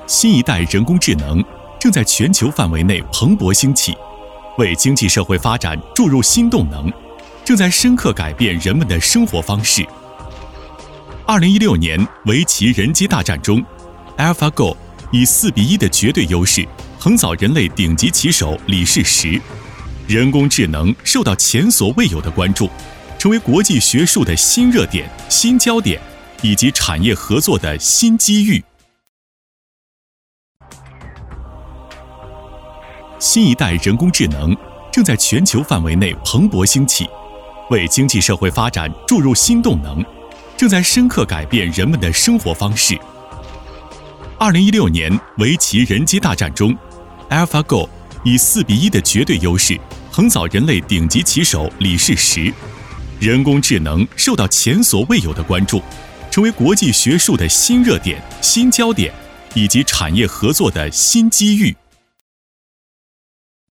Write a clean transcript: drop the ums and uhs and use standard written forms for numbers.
新一代人工智能正在全球范围内蓬勃兴起，为经济社会发展注入新动能，正在深刻改变人们的生活方式。2016年围棋人机大战中 ，AlphaGo 以4-1的绝对优势横扫人类顶级棋手李世石，人工智能受到前所未有的关注，成为国际学术的新热点、新焦点，以及产业合作的新机遇。新一代人工智能正在全球范围内蓬勃兴起，为经济社会发展注入新动能，正在深刻改变人们的生活方式。2016年围棋人机大战中 ，AlphaGo 以4-1的绝对优势横扫人类顶级棋手李世石，人工智能受到前所未有的关注，成为国际学术的新热点、新焦点，以及产业合作的新机遇。